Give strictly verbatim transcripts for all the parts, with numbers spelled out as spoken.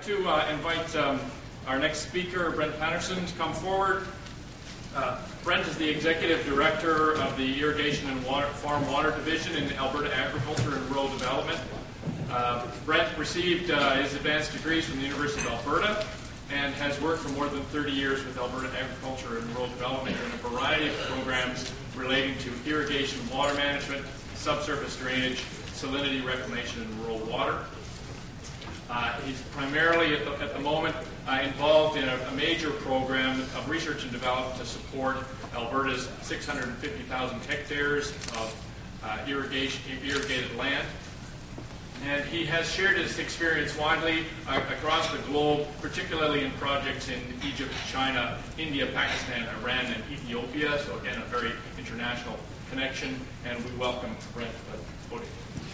to uh, invite um, our next speaker, Brent Patterson, to come forward. Uh, Brent is the Executive Director of the Irrigation and Water, Farm Water Division in Alberta Agriculture and Rural Development. Uh, Brent received uh, his advanced degrees from the University of Alberta and has worked for more than thirty years with Alberta Agriculture and Rural Development in a variety of programs relating to irrigation and water management, subsurface drainage, salinity reclamation, and rural water. Uh, he's primarily, at the, at the moment, uh, involved in a, a major program of research and development to support Alberta's six hundred fifty thousand hectares of uh, irrigation, irrigated land. And he has shared his experience widely uh, across the globe, particularly in projects in Egypt, China, India, Pakistan, Iran, and Ethiopia. So again, a very international connection. And we welcome Brent to the podium.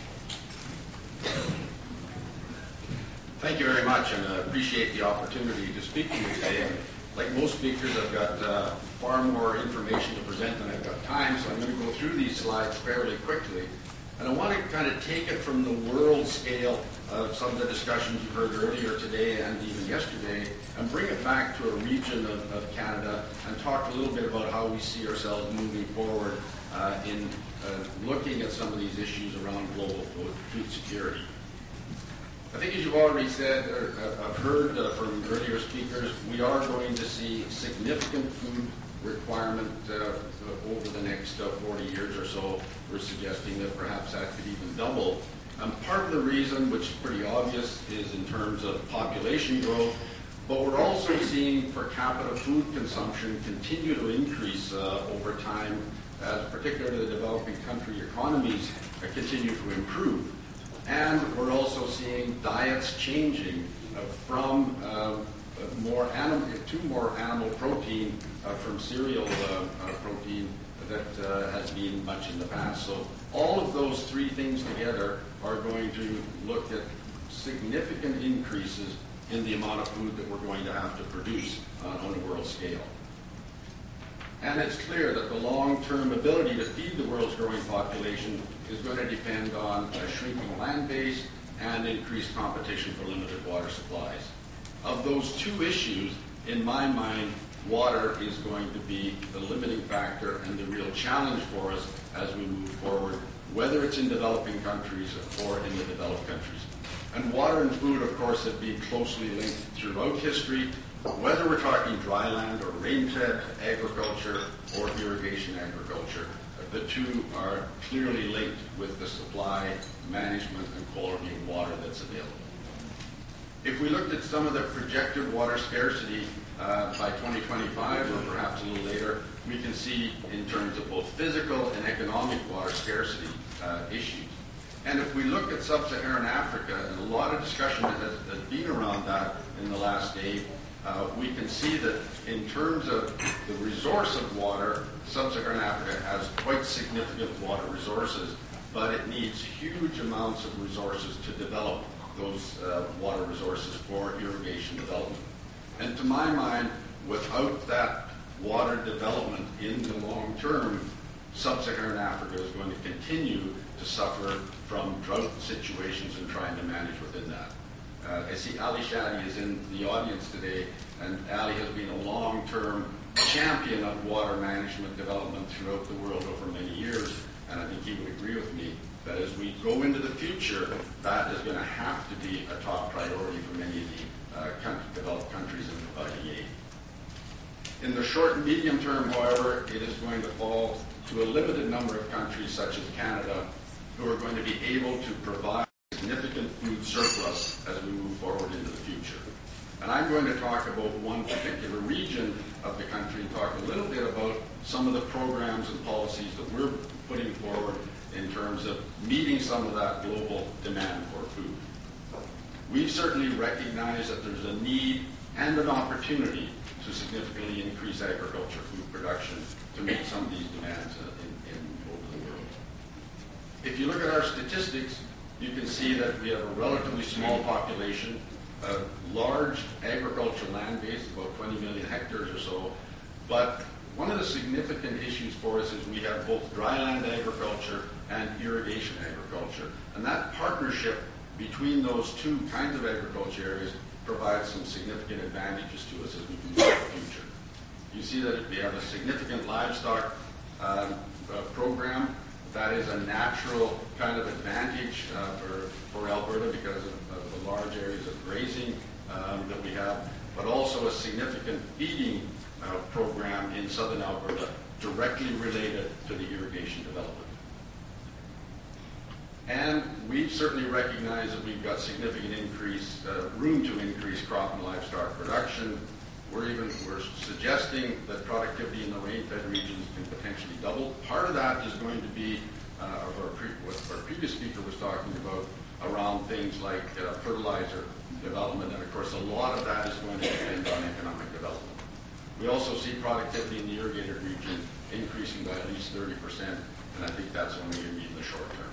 Thank you very much, and I uh, appreciate the opportunity to speak to you today. And like most speakers, I've got uh, far more information to present than I've got time, so I'm going to go through these slides fairly quickly. And I want to kind of take it from the world scale of some of the discussions you heard earlier today and even yesterday, and bring it back to a region of, of Canada and talk a little bit about how we see ourselves moving forward uh, in uh, looking at some of these issues around global food, food security. I think as you've already said, or uh, I've heard uh, from earlier speakers, we are going to see significant food requirement uh, over the next uh, forty years or so. We're suggesting that perhaps that could even double. And part of the reason, which is pretty obvious, is in terms of population growth, but we're also seeing per capita food consumption continue to increase uh, over time, as particularly the developing country economies uh, continue to improve. And we're also seeing diets changing uh, from uh, more animal to more animal protein uh, from cereal uh, uh, protein that uh, has been much in the past. So all of those three things together are going to look at significant increases in the amount of food that we're going to have to produce uh, on a world scale. And it's clear that the long-term ability to feed the world's growing population is going to depend on a shrinking land base and increased competition for limited water supplies. Of those two issues, in my mind, water is going to be the limiting factor and the real challenge for us as we move forward, whether it's in developing countries or in the developed countries. And water and food, of course, have been closely linked throughout history, whether we're talking dryland or rain-fed agriculture or irrigation agriculture. The two are clearly linked with the supply, management, and quality of water that's available. If we looked at some of the projected water scarcity uh, by twenty twenty-five, or perhaps a little later, we can see in terms of both physical and economic water scarcity uh, issues. And if we look at sub-Saharan Africa, and a lot of discussion has, has been around that in the last day, uh, we can see that in terms of the resource of water, sub-Saharan Africa has quite significant water resources, but it needs huge amounts of resources to develop those uh, water resources for irrigation development. And to my mind, without that water development in the long term, sub-Saharan Africa is going to continue to suffer from drought situations and trying to manage within that. Uh, I see Ali Shadi is in the audience today, and Ali has been a long-term champion of water management development throughout the world over many years, and I think he would agree with me that as we go into the future, that is going to have to be a top priority for many of the uh, country, developed countries in providing aid. In the short and medium term, however, it is going to fall to a limited number of countries, such as Canada, who are going to be able to provide significant food surplus as we move forward into the future. And I'm going to talk about one particular region of the country and talk a little bit about some of the programs and policies that we're putting forward in terms of meeting some of that global demand for food. We've certainly recognized that there's a need and an opportunity to significantly increase agriculture food production to meet some of these demands in, in over the world. If you look at our statistics, you can see that we have a relatively small population, a large agricultural land base, about twenty million hectares or so, but one of the significant issues for us is we have both dryland agriculture and irrigation agriculture. And that partnership between those two kinds of agriculture areas provides some significant advantages to us as we move into the future. You see that we have a significant livestock uh, uh, program. That is a natural kind of advantage uh, for, for Alberta because of, of the large areas of grazing um, that we have, but also a significant feeding uh, program in southern Alberta directly related to the irrigation development. And we certainly recognize that we've got significant increase, uh, room to increase crop and livestock production. We're even we're suggesting that productivity in the rain-fed regions can potentially double. Part of that is going to be uh, our pre- what our previous speaker was talking about around things like uh, fertilizer development, and of course a lot of that is going to depend on economic development. We also see productivity in the irrigated region increasing by at least thirty percent, and I think that's only going to be in the short term.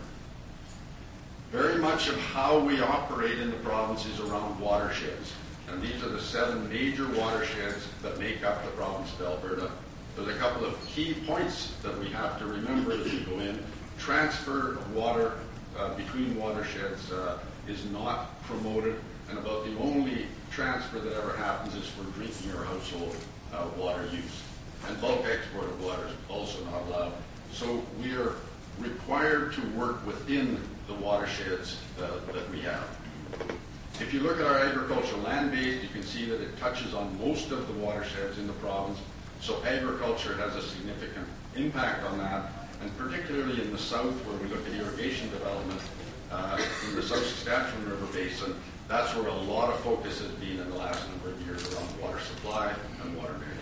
Very much of how we operate in the province is around watersheds. And these are the seven major watersheds that make up the province of Alberta. There's a couple of key points that we have to remember as we go in. Transfer of water uh, between watersheds uh, is not promoted, and about the only transfer that ever happens is for drinking or household uh, water use. And bulk export of water is also not allowed. So we are required to work within the watersheds uh, that we have. If you look at our agricultural land base, you can see that it touches on most of the watersheds in the province. So agriculture has a significant impact on that, and particularly in the south, where we look at irrigation development uh, in the South Saskatchewan River Basin, that's where a lot of focus has been in the last number of years around water supply and water management.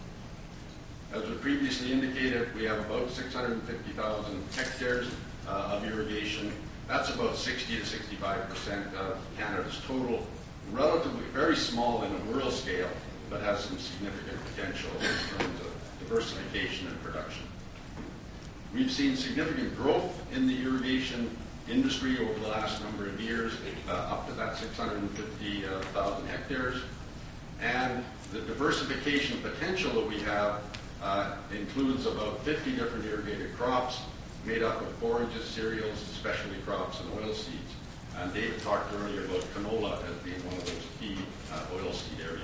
As we previously indicated, we have about six hundred fifty thousand hectares uh, of irrigation. That's about sixty to sixty-five percent of Canada's total, relatively very small in a rural scale, but has some significant potential in terms of diversification and production. We've seen significant growth in the irrigation industry over the last number of years, uh, up to that six hundred fifty thousand hectares. And the diversification potential that we have uh, includes about fifty different irrigated crops, made up of forages, cereals, specialty crops, and oilseeds. And David talked earlier about canola as being one of those key uh, oilseed areas.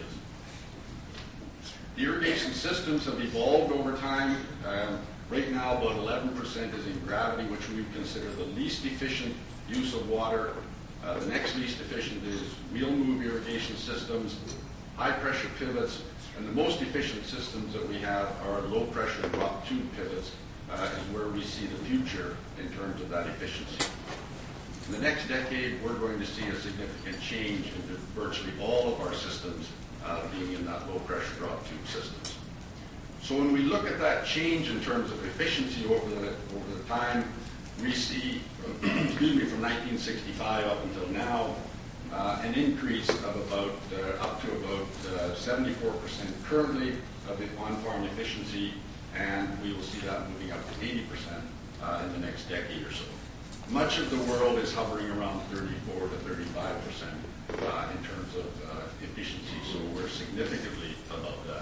The irrigation systems have evolved over time. Um, right now, about eleven percent is in gravity, which we consider the least efficient use of water. Uh, the next least efficient is wheel move irrigation systems, high pressure pivots, and the most efficient systems that we have are low pressure drop tube pivots. Uh, is where we see the future in terms of that efficiency. In the next decade, we're going to see a significant change in virtually all of our systems uh, being in that low-pressure drop tube systems. So when we look at that change in terms of efficiency over the, over the time, we see, excuse me, from nineteen sixty-five up until now, uh, an increase of about uh, up to about uh, seventy-four percent currently of the on-farm efficiency, and we will see that moving up to eighty percent uh, in the next decade or so. Much of the world is hovering around thirty-four to thirty-five percent uh, in terms of uh, efficiency, so we're significantly above that.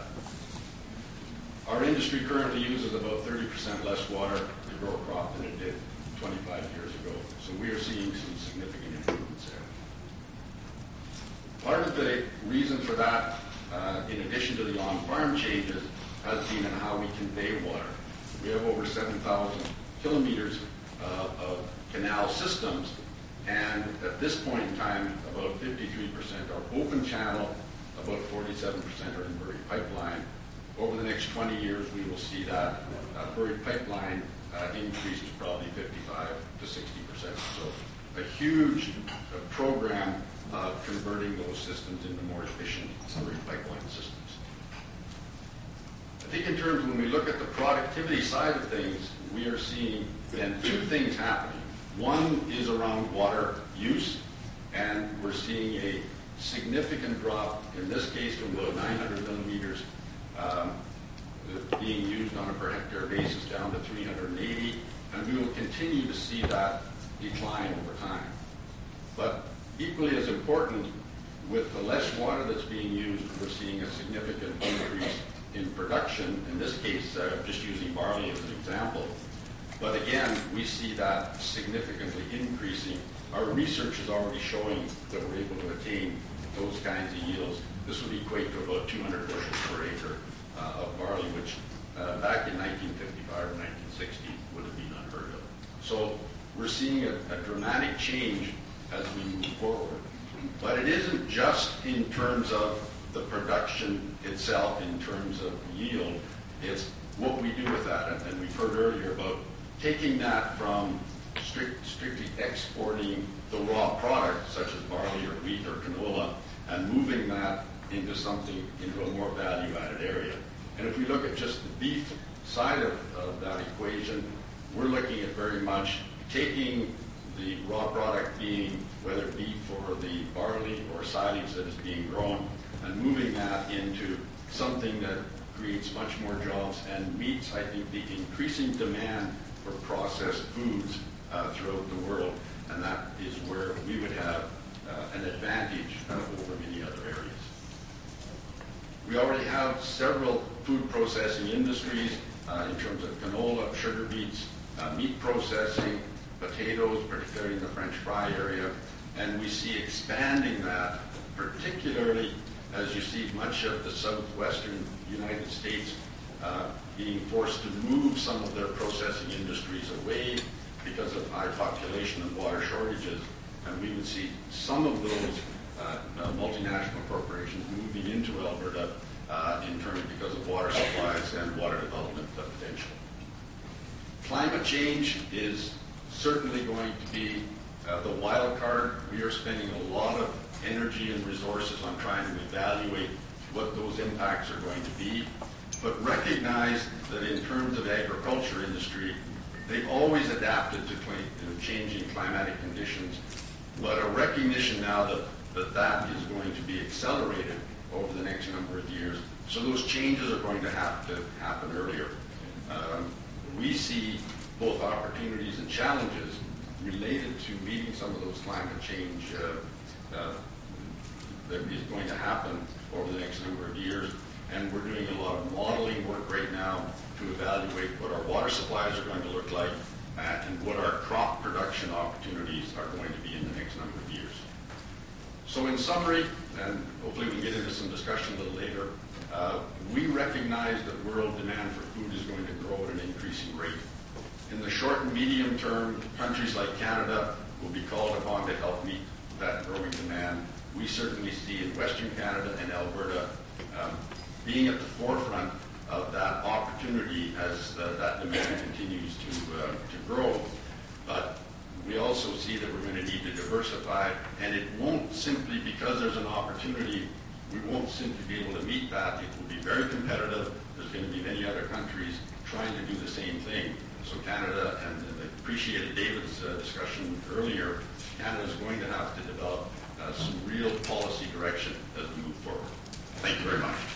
Our industry currently uses about thirty percent less water to grow a crop than it did twenty-five years ago, so we are seeing some significant improvements there. Part of the reason for that, uh, in addition to the on-farm changes, has been in how we convey water. We have over seven thousand kilometers uh, of canal systems, and at this point in time, about fifty-three percent are open channel, about forty-seven percent are in buried pipeline. Over the next twenty years, we will see that uh, buried pipeline uh, increase to probably fifty-five to sixty percent. So a huge uh, program of converting those systems into more efficient buried pipeline systems. I think in terms, when we look at the productivity side of things, we are seeing then two things happening. One is around water use, and we're seeing a significant drop, in this case from about nine hundred millimeters um, being used on a per hectare basis down to three hundred eighty, and we will continue to see that decline over time. But equally as important, with the less water that's being used, we're seeing a significant increase in production, in this case, uh, just using barley as an example. But again, we see that significantly increasing. Our research is already showing that we're able to attain those kinds of yields, this would equate to about two hundred bushels per acre uh, of barley, which uh, back in nineteen fifty-five or nineteen sixty would have been unheard of. So we're seeing a, a dramatic change as we move forward. But it isn't just in terms of the production itself, in terms of yield, it's what we do with that. And, and we've heard earlier about taking that from strict, strictly exporting the raw product, such as barley or wheat or canola, and moving that into something, into a more value-added area. And if we look at just the beef side of, of that equation, we're looking at very much taking the raw product, being whether beef or the barley or silage that is being grown, and moving that into something that creates much more jobs and meets, I think, the increasing demand for processed foods uh, throughout the world. And that is where we would have uh, an advantage uh, over many other areas. We already have several food processing industries uh, in terms of canola, sugar beets, uh, meat processing, potatoes, particularly in the French fry area, and we see expanding that, particularly as you see much of the southwestern United States uh, being forced to move some of their processing industries away because of high population and water shortages, and we would see some of those uh, uh, multinational corporations moving into Alberta uh, in terms because of water supplies and water development potential. Climate change is certainly going to be uh, the wild card. We are spending a lot of energy and resources on trying to evaluate what those impacts are going to be, but recognize that in terms of agriculture industry, they've always adapted to changing climatic conditions, but a recognition now that, that that is going to be accelerated over the next number of years. So those changes are going to have to happen earlier. Um, we see both opportunities and challenges related to meeting some of those climate change uh, uh, that is going to happen over the next number of years. And we're doing a lot of modeling work right now to evaluate what our water supplies are going to look like uh, and what our crop production opportunities are going to be in the next number of years. So in summary, and hopefully we can get into some discussion a little later, uh, we recognize that world demand for food is going to grow at an increasing rate. In the short and medium term, countries like Canada will be called upon to help meet that growing demand. We certainly see in Western Canada and Alberta um, being at the forefront of that opportunity as uh, that demand continues to, uh, to grow. But we also see that we're going to need to diversify, and it won't simply, because there's an opportunity, we won't simply be able to meet that. It will be very competitive. There's going to be many other countries trying to do the same thing. So Canada, and, and I appreciated David's uh, discussion earlier, Canada is going to have to develop uh, some real policy direction as we move forward. Thank you very much.